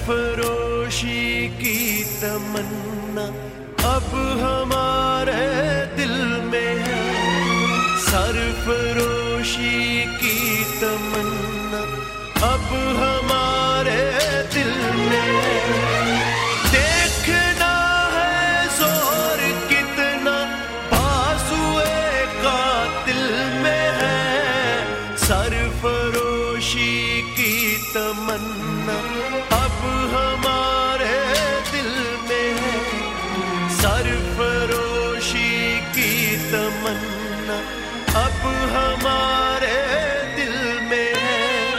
सरफरोशी की तमन्ना अब हमारे दिल में है। सरफरोशी की तमन्ना अब हमारे दिल में है। देखना है जोर कितना बाजुए कातिल में है। सरफरोशी की तमन्ना अब हमारे दिल में है। सरफरोशी की तमन्ना अब हमारे दिल में है।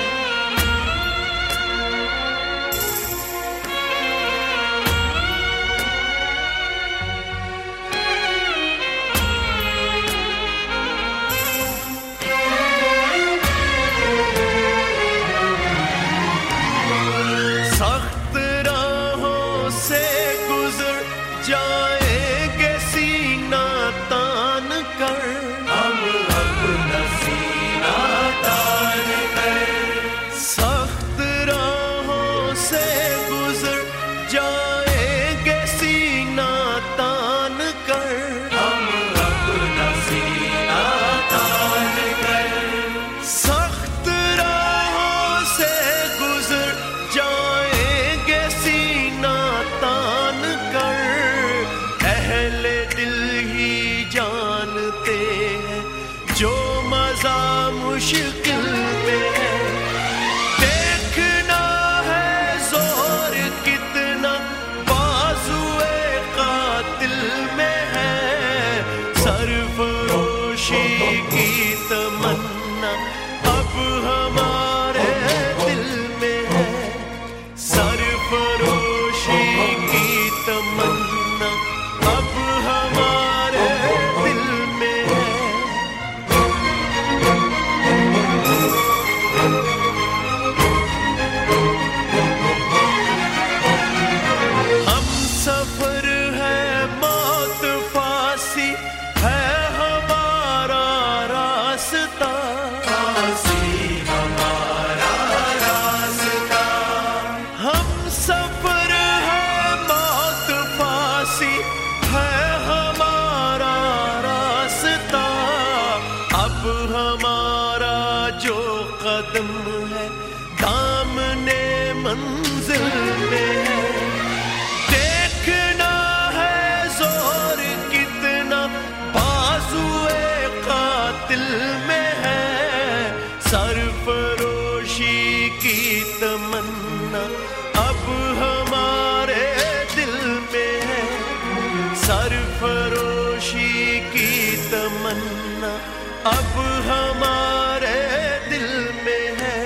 सख्त राहों से गुजर जाएंगे सीना तान कर। हम अपना सीना तान कर। सख्त राहों से गुजर जाएंगे सीना तान कर। हम अपना सीना तान कर। सख्त राहों से गुजर जाएंगे सीना तान कर। अहले दिल ही जानते हैं जो मजा मुश्किल में है। देखना है जोर कितना बाजुए कातिल में है। सरफरोशी की तमन्ना अब हमारे दिल में है। सरफरोशी की तमन्ना अब हमारे दिल में है। हम सफर है मौत फांसी है हमारा रास्ता। हम सफर है मौत फांसी है हमारा रास्ता। अब हमारा जो कदम है दामने मंजिल में है। देखना है जोर कितना बाजुए कातिल में है। सरफरोशी की तमन्ना अब हमारे दिल में है। सरफरोशी की तमन्ना अब हमारे दिल में है।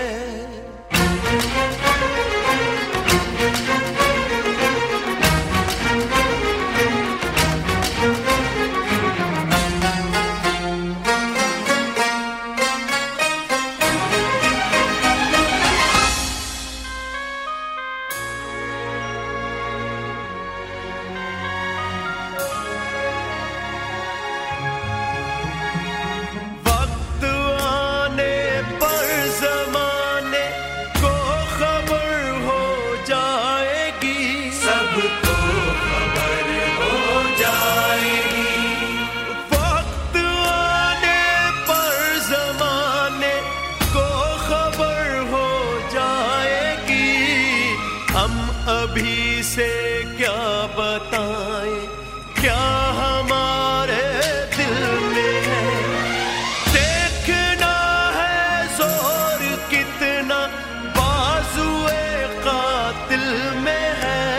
वक्त आने पर ज़माने को खबर हो जाएगी। सबको खबर हो जाएगी। वक्त आने पर ज़माने को खबर हो जाएगी। हम अभी से क्या बताएं क्या हमारे दिल में है। देखना है जोर कितना बाजुए कातिल में है।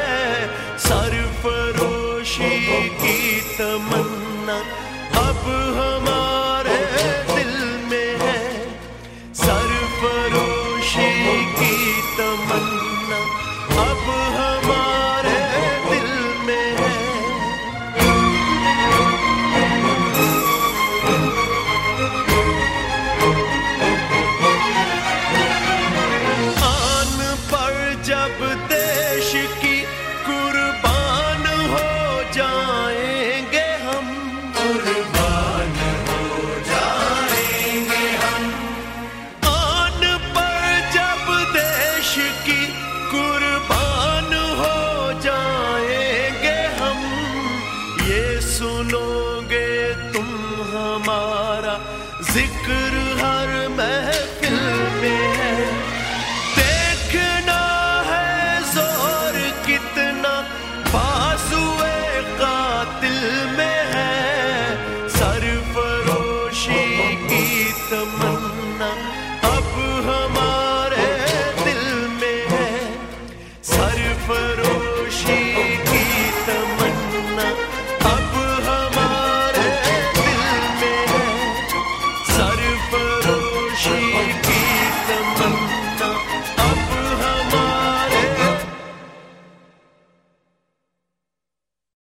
सरफरोशी की तमन्ना अब हमारे दिल में है। सरफरोशी की तमन्ना अब हमारे दिल में है। जिक्र हर